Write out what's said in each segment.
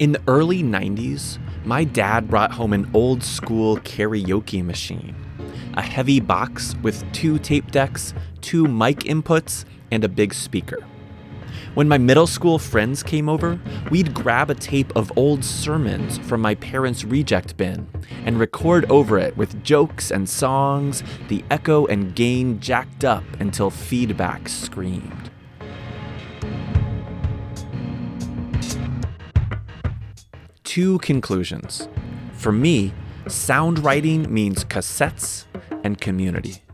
In the early 90s, my dad brought home an old school karaoke machine. A heavy box with 2 tape decks, 2 mic inputs, and a big speaker. When my middle school friends came over, we'd grab a tape of old sermons from my parents' reject bin and record over it with jokes and songs, the echo and gain jacked up until feedback screamed. Two conclusions. For me, sound writing means cassettes and community.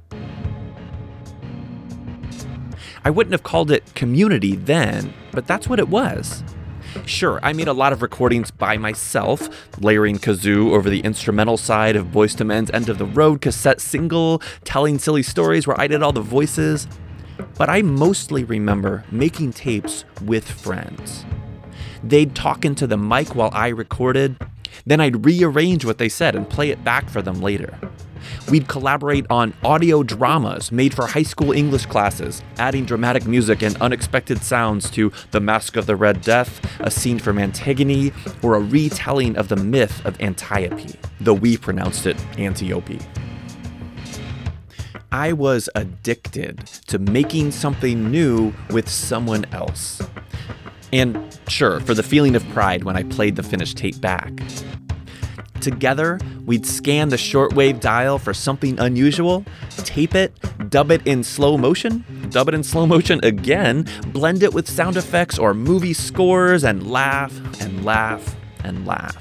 I wouldn't have called it community then, but that's what it was. Sure, I made a lot of recordings by myself, layering kazoo over the instrumental side of Boyz II Men's End of the Road cassette single, telling silly stories where I did all the voices. But I mostly remember making tapes with friends. They'd talk into the mic while I recorded, then I'd rearrange what they said and play it back for them later. We'd collaborate on audio dramas made for high school English classes, adding dramatic music and unexpected sounds to The Masque of the Red Death, a scene from Antigone, or a retelling of the myth of Antiope, though we pronounced it Antiope. I was addicted to making something new with someone else. And sure, for the feeling of pride when I played the finished tape back. Together, we'd scan the shortwave dial for something unusual, tape it, dub it in slow motion again, blend it with sound effects or movie scores, and laugh and laugh and laugh.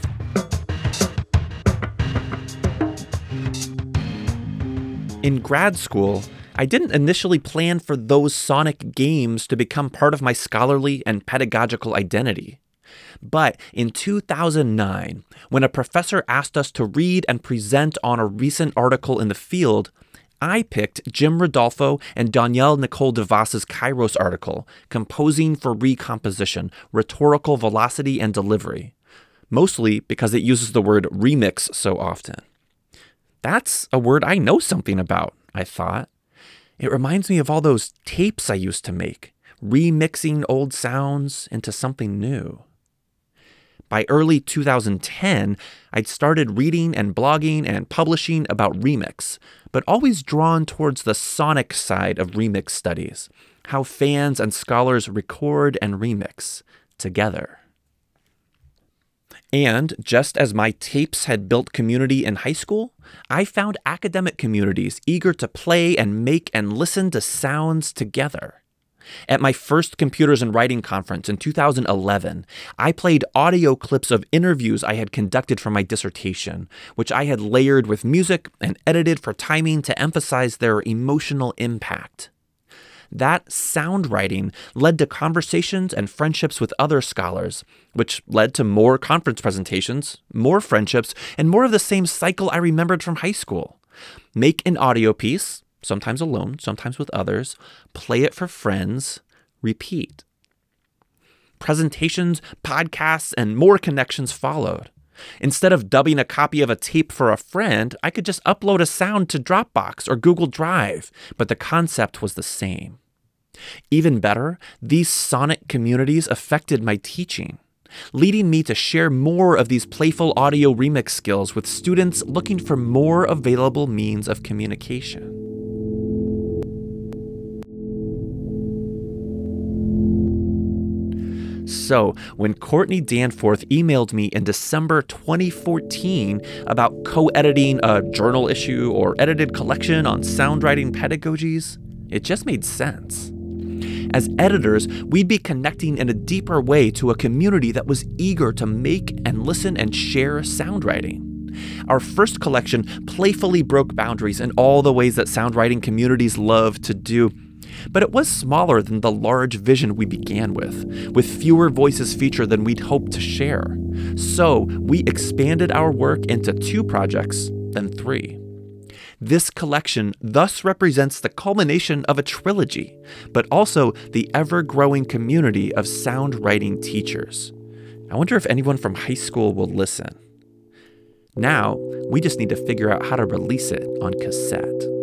In grad school, I didn't initially plan for those sonic games to become part of my scholarly and pedagogical identity. But in 2009, when a professor asked us to read and present on a recent article in the field, I picked Jim Rodolfo and Danielle Nicole DeVos's Kairos article, Composing for Recomposition, Rhetorical Velocity and Delivery, mostly because it uses the word remix so often. That's a word I know something about, I thought. It reminds me of all those tapes I used to make, remixing old sounds into something new. By early 2010, I'd started reading and blogging and publishing about remix, but always drawn towards the sonic side of remix studies, how fans and scholars record and remix together. And just as my tapes had built community in high school, I found academic communities eager to play and make and listen to sounds together. At my first Computers and Writing conference in 2011, I played audio clips of interviews I had conducted for my dissertation, which I had layered with music and edited for timing to emphasize their emotional impact. That sound writing led to conversations and friendships with other scholars, which led to more conference presentations, more friendships, and more of the same cycle I remembered from high school. Make an audio piece, sometimes alone, sometimes with others, play it for friends, repeat. Presentations, podcasts, and more connections followed. Instead of dubbing a copy of a tape for a friend, I could just upload a sound to Dropbox or Google Drive, but the concept was the same. Even better, these sonic communities affected my teaching, leading me to share more of these playful audio remix skills with students looking for more available means of communication. So, when Courtney Danforth emailed me in December 2014 about co-editing a journal issue or edited collection on sound writing pedagogies, it just made sense. As editors, we'd be connecting in a deeper way to a community that was eager to make and listen and share sound writing. Our first collection playfully broke boundaries in all the ways that sound writing communities love to do. But it was smaller than the large vision we began with fewer voices featured than we'd hoped to share. So we expanded our work into 2 projects, then 3. This collection thus represents the culmination of a trilogy, but also the ever-growing community of sound writing teachers. I wonder if anyone from high school will listen. Now, we just need to figure out how to release it on cassette.